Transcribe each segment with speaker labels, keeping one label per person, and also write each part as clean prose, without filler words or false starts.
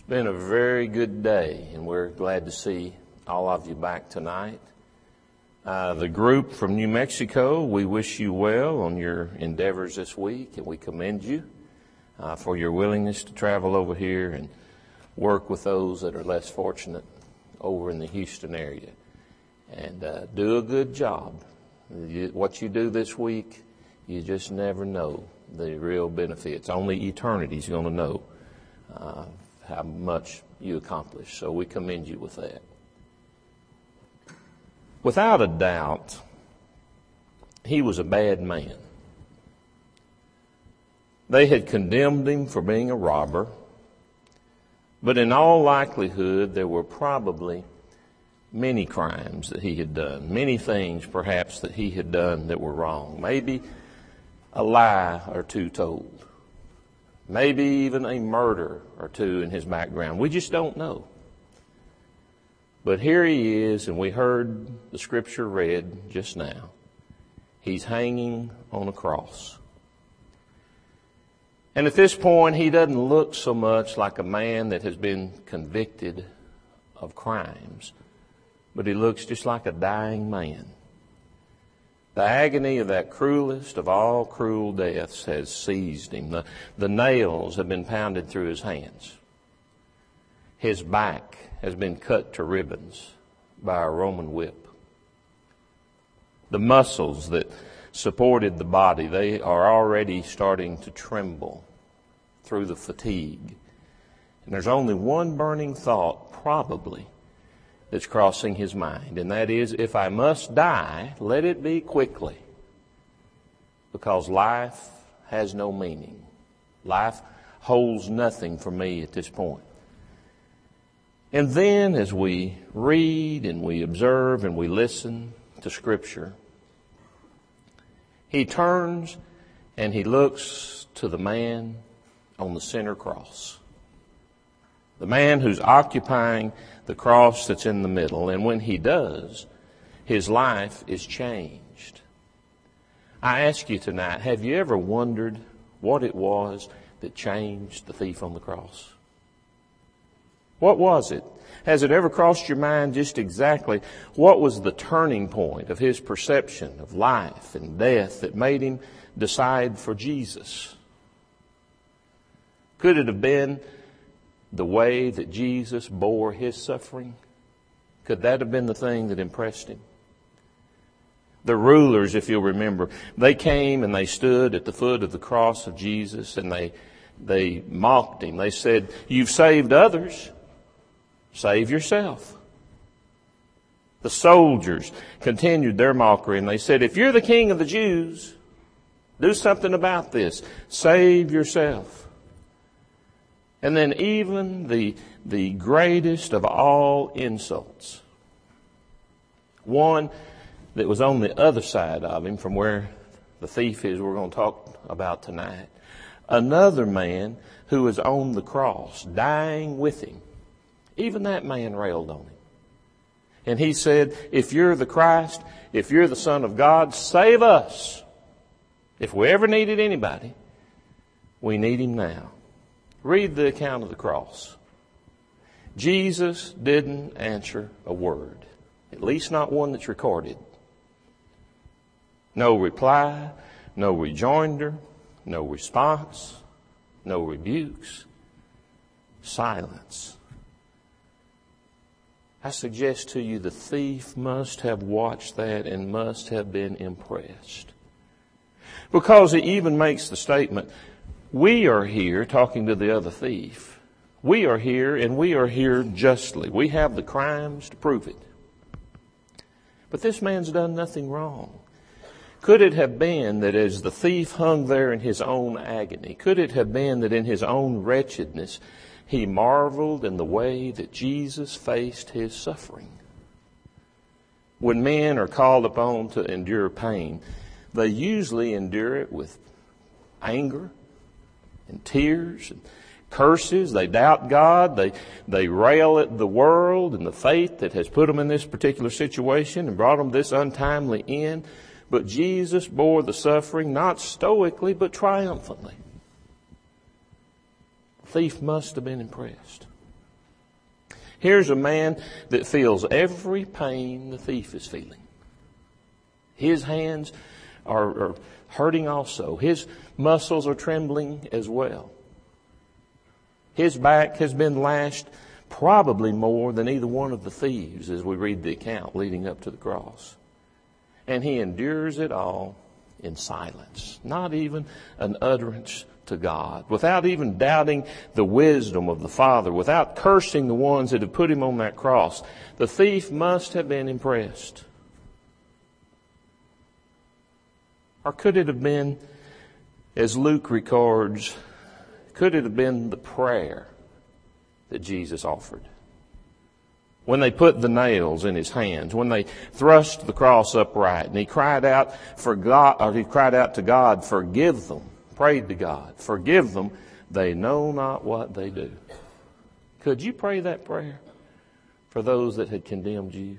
Speaker 1: Been a very good day, and we're glad to see all of you back tonight. The group from New Mexico, we wish you well on your endeavors this week, and we commend you for your willingness to travel over here and work with those that are less fortunate over in the Houston area. And do a good job. What you do this week, you just never know the real benefits. Only eternity's going to know how much you accomplish. So we commend you with that. Without a doubt, he was a bad man. They had condemned him for being a robber, but in all likelihood, there were probably many crimes that he had done, many things perhaps that he had done that were wrong, maybe a lie or two told, maybe even a murder or two in his background. We just don't know. But here he is, and we heard the scripture read just now. He's hanging on a cross. And at this point, he doesn't look so much like a man that has been convicted of crimes, but he looks just like a dying man. The agony of that cruelest of all cruel deaths has seized him. The nails have been pounded through his hands. His back has been cut to ribbons by a Roman whip. The muscles that supported the body, they are already starting to tremble through the fatigue. And there's only one burning thought, probably, that's crossing his mind, and that is, if I must die, let it be quickly, because life has no meaning. Life holds nothing for me at this point. And then as we read and we observe and we listen to Scripture, he turns and he looks to the man on the center cross. The man who's occupying the cross that's in the middle. And when he does, his life is changed. I ask you tonight, have you ever wondered what it was that changed the thief on the cross? What was it? Has it ever crossed your mind just exactly what was the turning point of his perception of life and death that made him decide for Jesus? Could it have been the way that Jesus bore his suffering? Could that have been the thing that impressed him? The rulers, if you'll remember, they came and they stood at the foot of the cross of Jesus, and they mocked him. They said, "You've saved others. Save yourself." The soldiers continued their mockery, and they said, "If you're the king of the Jews, do something about this. Save yourself." And then even the greatest of all insults, one that was on the other side of him from where the thief is we're going to talk about tonight, another man who was on the cross, dying with him, even that man railed on him. And he said, "If you're the Christ, if you're the Son of God, save us. If we ever needed anybody, we need him now." Read the account of the cross. Jesus didn't answer a word, at least not one that's recorded. No reply, no rejoinder, no response, no rebukes. Silence. I suggest to you the thief must have watched that and must have been impressed. Because he even makes the statement, we are here, talking to the other thief. We are here, and we are here justly. We have the crimes to prove it. But this man's done nothing wrong. Could it have been that as the thief hung there in his own agony, could it have been that in his own wretchedness, he marveled in the way that Jesus faced his suffering? When men are called upon to endure pain, they usually endure it with anger and tears and curses. They doubt God. They rail at the world and the fate that has put them in this particular situation and brought them this untimely end. But Jesus bore the suffering not stoically but triumphantly. The thief must have been impressed. Here's a man that feels every pain the thief is feeling. His hands are hurting also. His muscles are trembling as well. His back has been lashed probably more than either one of the thieves as we read the account leading up to the cross. And he endures it all in silence, not even an utterance to God, without even doubting the wisdom of the Father, without cursing the ones that have put him on that cross. The thief must have been impressed. Or could it have been, as Luke records, could it have been the prayer that Jesus offered? When they put the nails in his hands, when they thrust the cross upright, and he cried out for God, or he cried out to God, "Forgive them," prayed to God, "Forgive them, they know not what they do." Could you pray that prayer for those that had condemned you?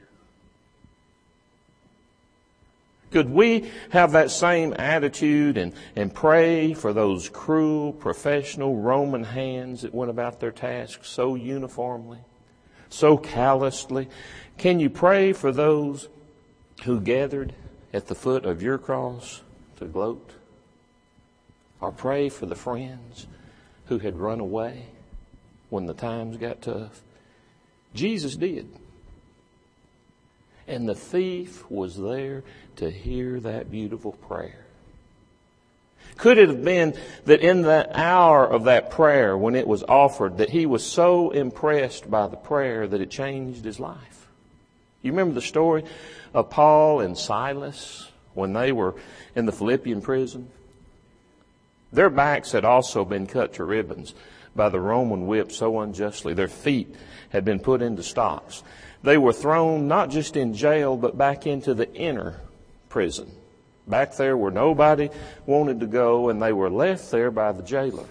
Speaker 1: Could we have that same attitude and pray for those cruel, professional Roman hands that went about their tasks so uniformly, so callously? Can you pray for those who gathered at the foot of your cross to gloat? Or pray for the friends who had run away when the times got tough? Jesus did. And the thief was there to hear that beautiful prayer. Could it have been that in the hour of that prayer when it was offered, that he was so impressed by the prayer that it changed his life? You remember the story of Paul and Silas when they were in the Philippian prison? Their backs had also been cut to ribbons by the Roman whip so unjustly. Their feet had been put into stocks. They were thrown not just in jail, but back into the inner prison, back there where nobody wanted to go, and they were left there by the jailer.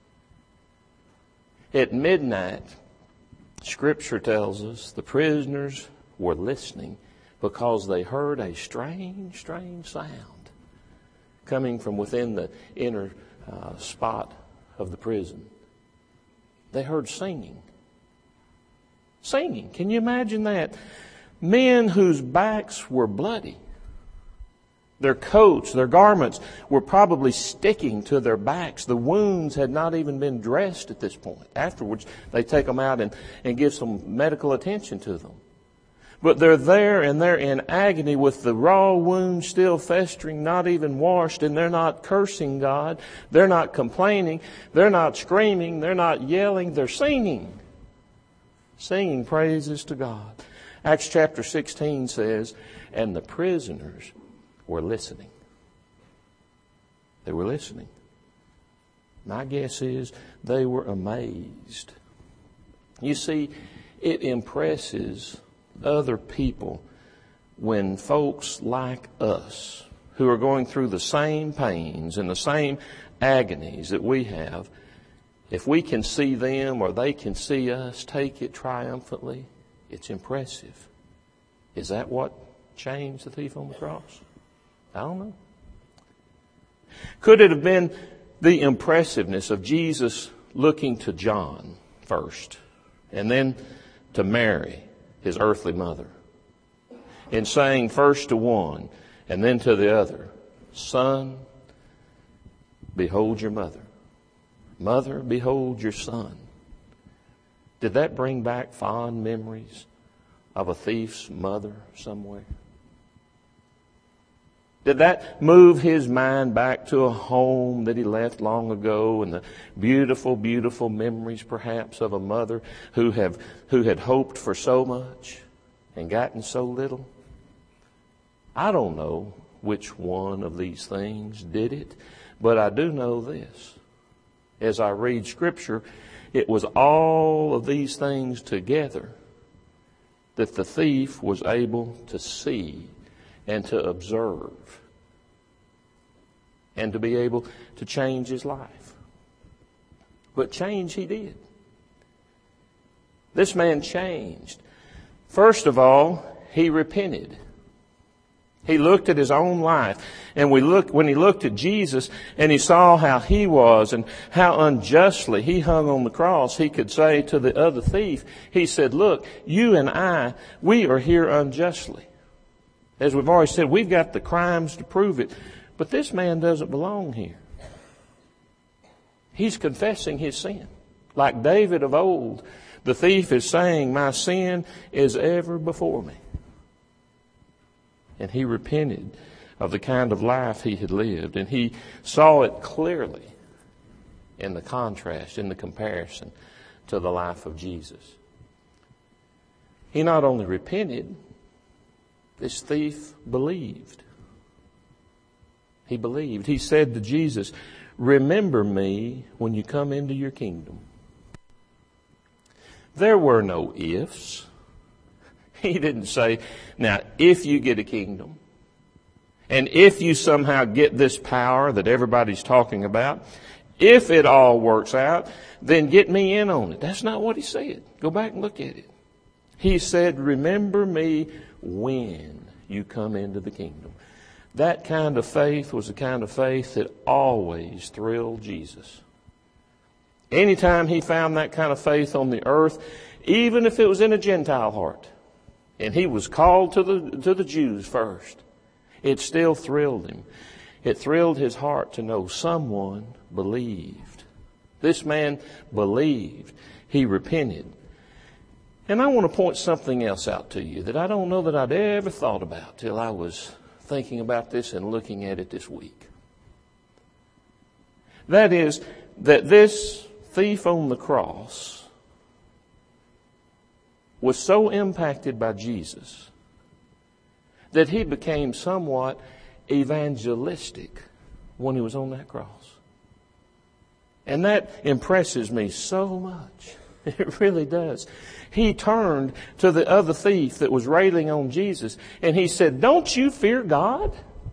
Speaker 1: At midnight, Scripture tells us the prisoners were listening because they heard a strange, strange sound coming from within the inner spot of the prison. They heard singing. Singing. Can you imagine that? Men whose backs were bloody. Their coats, their garments were probably sticking to their backs. The wounds had not even been dressed at this point. Afterwards, they take them out and give some medical attention to them. But they're there and they're in agony with the raw wounds still festering, not even washed, and they're not cursing God. They're not complaining. They're not screaming. They're not yelling. They're singing. Singing praises to God. Acts chapter 16 says, and the prisoners were listening. They were listening. My guess is they were amazed. You see, it impresses other people when folks like us, who are going through the same pains and the same agonies that we have, if we can see them or they can see us take it triumphantly, it's impressive. Is that what changed the thief on the cross? I don't know. Could it have been the impressiveness of Jesus looking to John first and then to Mary, his earthly mother, and saying first to one and then to the other, "Son, behold your mother. Mother, behold your son"? Did that bring back fond memories of a thief's mother somewhere? Did that move his mind back to a home that he left long ago and the beautiful, beautiful memories perhaps of a mother who had hoped for so much and gotten so little? I don't know which one of these things did it, but I do know this. As I read Scripture, it was all of these things together that the thief was able to see and to observe and to be able to change his life. But change he did. This man changed. First of all, he repented. He looked at his own life. And when he looked at Jesus and he saw how he was and how unjustly he hung on the cross, he could say to the other thief, he said, look, you and I, we are here unjustly. As we've already said, we've got the crimes to prove it. But this man doesn't belong here. He's confessing his sin. Like David of old, the thief is saying, my sin is ever before me. And he repented of the kind of life he had lived. And he saw it clearly in the contrast, in the comparison to the life of Jesus. He not only repented, this thief believed. He believed. He said to Jesus, remember me when you come into your kingdom. There were no ifs. He didn't say, now, if you get a kingdom, and if you somehow get this power that everybody's talking about, if it all works out, then get me in on it. That's not what he said. Go back and look at it. He said, remember me when you come into the kingdom. That kind of faith was the kind of faith that always thrilled Jesus. Anytime he found that kind of faith on the earth, even if it was in a Gentile heart, and he was called to the Jews first, it still thrilled him. It thrilled his heart to know someone believed. This man believed. He repented. And I want to point something else out to you that I don't know that I'd ever thought about till I was thinking about this and looking at it this week. That is, that this thief on the cross was so impacted by Jesus that he became somewhat evangelistic when he was on that cross. And that impresses me so much. It really does. He turned to the other thief that was railing on Jesus and he said, don't you fear God?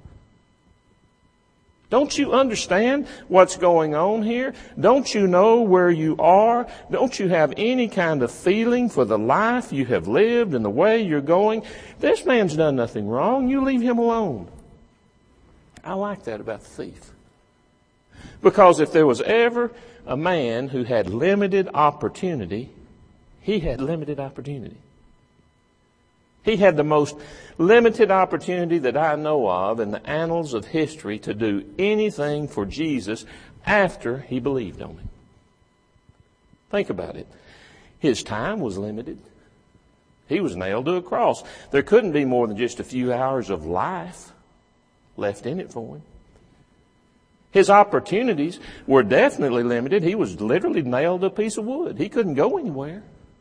Speaker 1: Don't you understand what's going on here? Don't you know where you are? Don't you have any kind of feeling for the life you have lived and the way you're going? This man's done nothing wrong. You leave him alone. I like that about the thief. Because if there was ever a man who had limited opportunity, he had limited opportunity. He had the most limited opportunity that I know of in the annals of history to do anything for Jesus after he believed on him. Think about it. His time was limited. He was nailed to a cross. There couldn't be more than just a few hours of life left in it for him. His opportunities were definitely limited. He was literally nailed to a piece of wood. He couldn't go anywhere.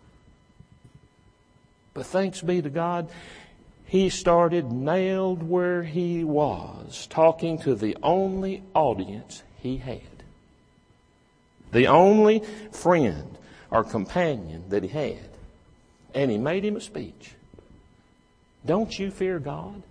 Speaker 1: But thanks be to God, he started nailed where he was, talking to the only audience he had. The only friend or companion that he had. And he made him a speech. Don't you fear God?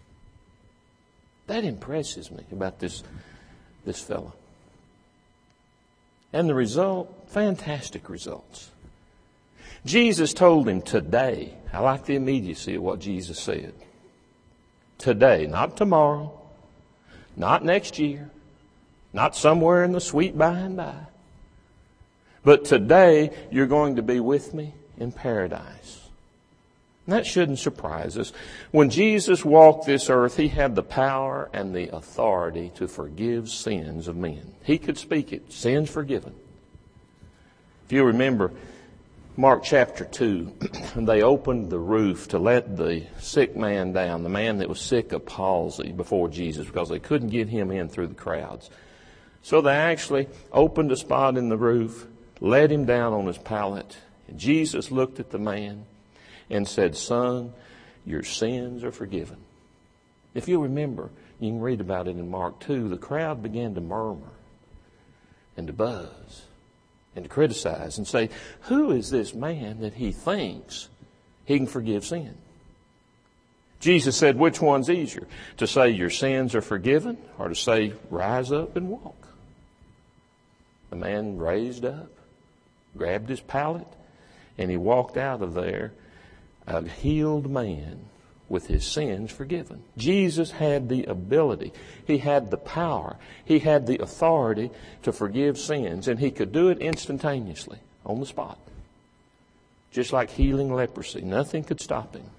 Speaker 1: That impresses me about this fellow. And the result, fantastic results. Jesus told him today. I like the immediacy of what Jesus said. Today, not tomorrow, not next year, not somewhere in the sweet by and by. But today, you're going to be with me in paradise. And that shouldn't surprise us. When Jesus walked this earth, he had the power and the authority to forgive sins of men. He could speak it. Sins forgiven. If you remember, Mark chapter 2, they opened the roof to let the sick man down, the man that was sick of palsy, before Jesus, because they couldn't get him in through the crowds. So they actually opened a spot in the roof, let him down on his pallet. And Jesus looked at the man and said, son, your sins are forgiven. If you remember, you can read about it in Mark 2, the crowd began to murmur and to buzz and to criticize and say, who is this man that he thinks he can forgive sin? Jesus said, which one's easier? To say your sins are forgiven or to say rise up and walk? The man raised up, grabbed his pallet, and he walked out of there a healed man with his sins forgiven. Jesus had the ability. He had the power. He had the authority to forgive sins, and he could do it instantaneously, on the spot. Just like healing leprosy. Nothing could stop him.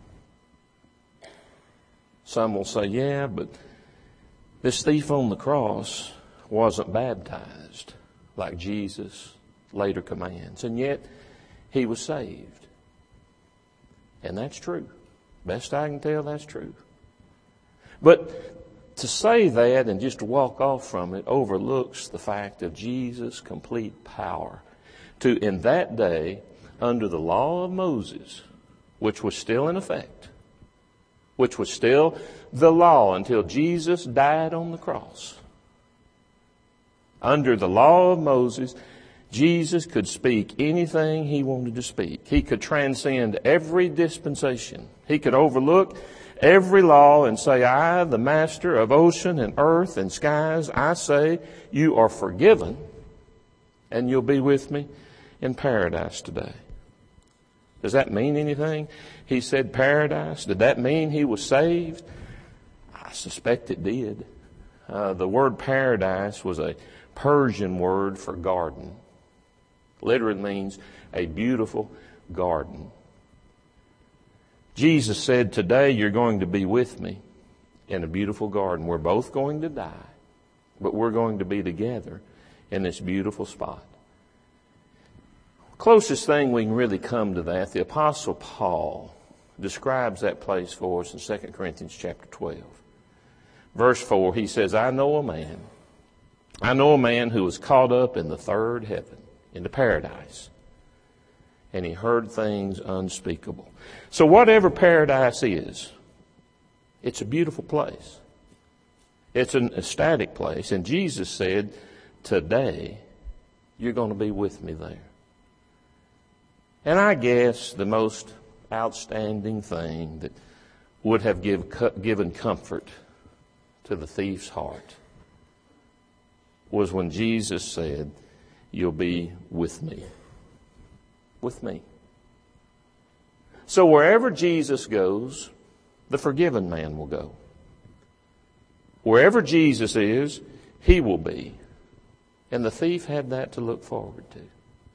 Speaker 1: Some will say, yeah, but this thief on the cross wasn't baptized like Jesus later commands, and yet he was saved. And that's true. Best I can tell, that's true. But to say that and just to walk off from it overlooks the fact of Jesus' complete power to, in that day, under the law of Moses, which was still in effect, which was still the law until Jesus died on the cross. Under the law of Moses, Jesus could speak anything he wanted to speak. He could transcend every dispensation. He could overlook every law and say, I, the master of ocean and earth and skies, I say you are forgiven and you'll be with me in paradise today. Does that mean anything? He said paradise. Did that mean he was saved? I suspect it did. The word paradise was a Persian word for garden. Literally means a beautiful garden. Jesus said, today you're going to be with me in a beautiful garden. We're both going to die, but we're going to be together in this beautiful spot. Closest thing we can really come to that, the Apostle Paul describes that place for us in 2 Corinthians chapter 12. Verse 4, he says, I know a man who was caught up in the third heaven, into paradise. And he heard things unspeakable. So whatever paradise is, it's a beautiful place. It's an ecstatic place. And Jesus said, today, you're going to be with me there. And I guess the most outstanding thing that would have given comfort to the thief's heart was when Jesus said, you'll be with me. With me. So wherever Jesus goes, the forgiven man will go. Wherever Jesus is, he will be. And the thief had that to look forward to.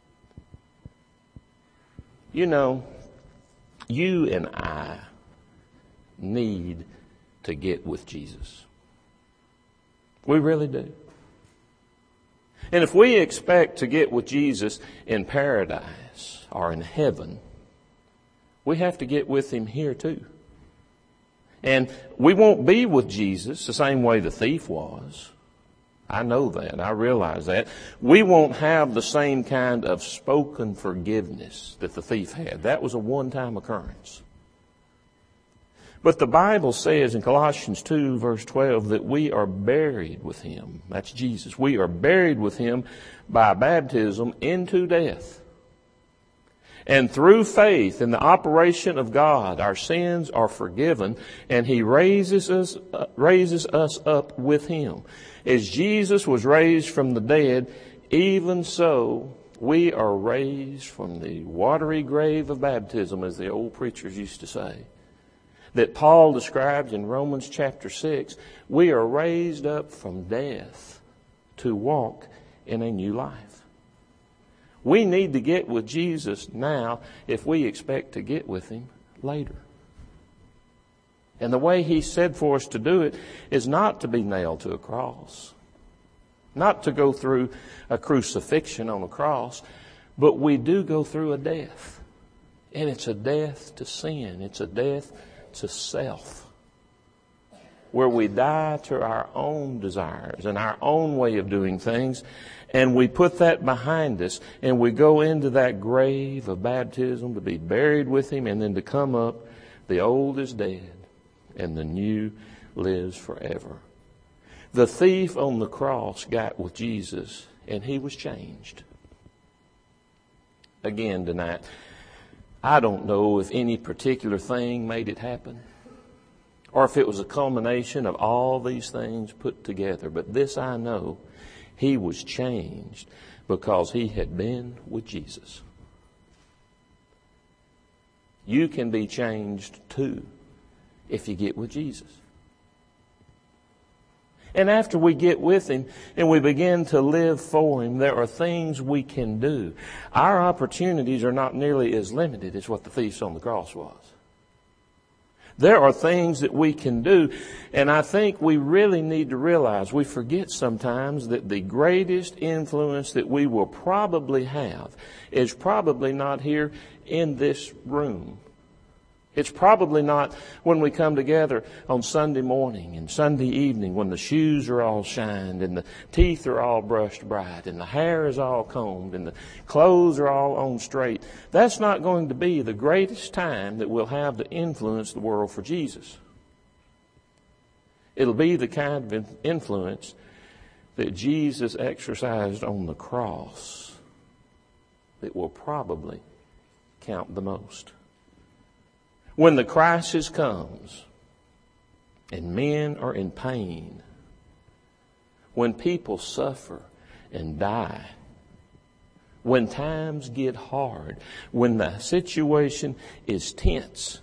Speaker 1: You know, you and I need to get with Jesus. We really do. And if we expect to get with Jesus in paradise or in heaven, we have to get with him here too. And we won't be with Jesus the same way the thief was. I know that. I realize that. We won't have the same kind of spoken forgiveness that the thief had. That was a one-time occurrence. But the Bible says in Colossians 2 verse 12 that we are buried with him. That's Jesus. We are buried with him by baptism into death. And through faith in the operation of God, our sins are forgiven, and he raises us up with him. As Jesus was raised from the dead, even so we are raised from the watery grave of baptism, as the old preachers used to say, that Paul describes in Romans chapter 6. We are raised up from death to walk in a new life. We need to get with Jesus now if we expect to get with him later. And the way he said for us to do it is not to be nailed to a cross, not to go through a crucifixion on a cross, but we do go through a death. And it's a death to sin. It's a death to self, where we die to our own desires and our own way of doing things, and we put that behind us, and we go into that grave of baptism to be buried with him, and then to come up. The old is dead and the new lives forever. The thief on the cross got with Jesus, and he was changed. Again tonight, I don't know if any particular thing made it happen, or if it was a culmination of all these things put together. But this I know, he was changed because he had been with Jesus. You can be changed too if you get with Jesus. And after we get with Him and we begin to live for Him, there are things we can do. Our opportunities are not nearly as limited as what the thief on the cross was. There are things that we can do, and I think we really need to realize, we forget sometimes that the greatest influence that we will probably have is probably not here in this room. It's probably not when we come together on Sunday morning and Sunday evening when the shoes are all shined and the teeth are all brushed bright and the hair is all combed and the clothes are all on straight. That's not going to be the greatest time that we'll have to influence the world for Jesus. It'll be the kind of influence that Jesus exercised on the cross that will probably count the most. When the crisis comes and men are in pain, when people suffer and die, when times get hard, when the situation is tense,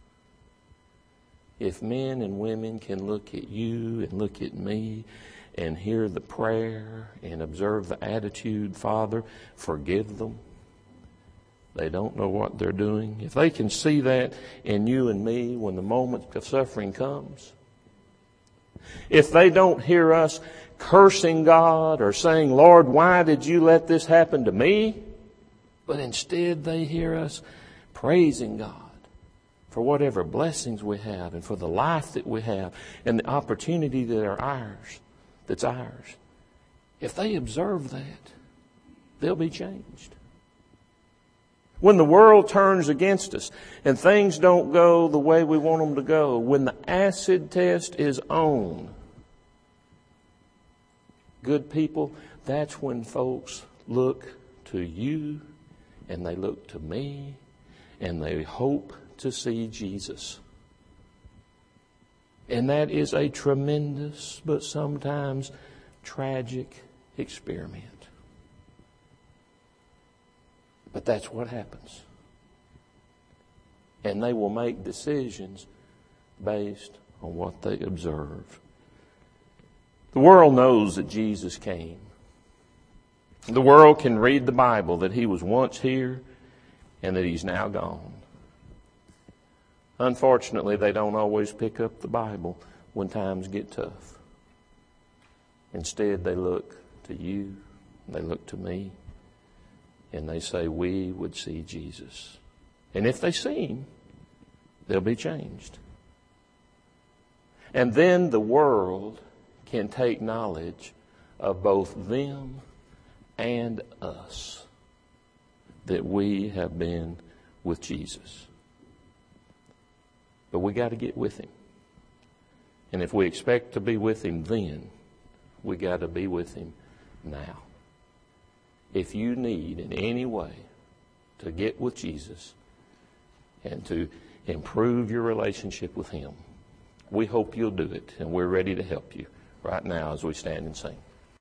Speaker 1: if men and women can look at you and look at me and hear the prayer and observe the attitude, Father, forgive them. They don't know what they're doing. If they can see that in you and me when the moment of suffering comes, if they don't hear us cursing God or saying, Lord, why did you let this happen to me? But instead they hear us praising God for whatever blessings we have and for the life that we have and the opportunity that are ours, that's ours. If they observe that, they'll be changed. When the world turns against us and things don't go the way we want them to go, when the acid test is on, good people, that's when folks look to you and they look to me and they hope to see Jesus. And that is a tremendous but sometimes tragic experiment. But that's what happens. And they will make decisions based on what they observe. The world knows that Jesus came. The world can read the Bible that He was once here and that He's now gone. Unfortunately, they don't always pick up the Bible when times get tough. Instead, they look to you, they look to me, and they say, we would see Jesus. And if they see Him, they'll be changed. And then the world can take knowledge of both them and us that we have been with Jesus. But we got to get with Him. And if we expect to be with Him then, we got to be with Him now. If you need in any way to get with Jesus and to improve your relationship with Him, we hope you'll do it, and we're ready to help you right now as we stand and sing.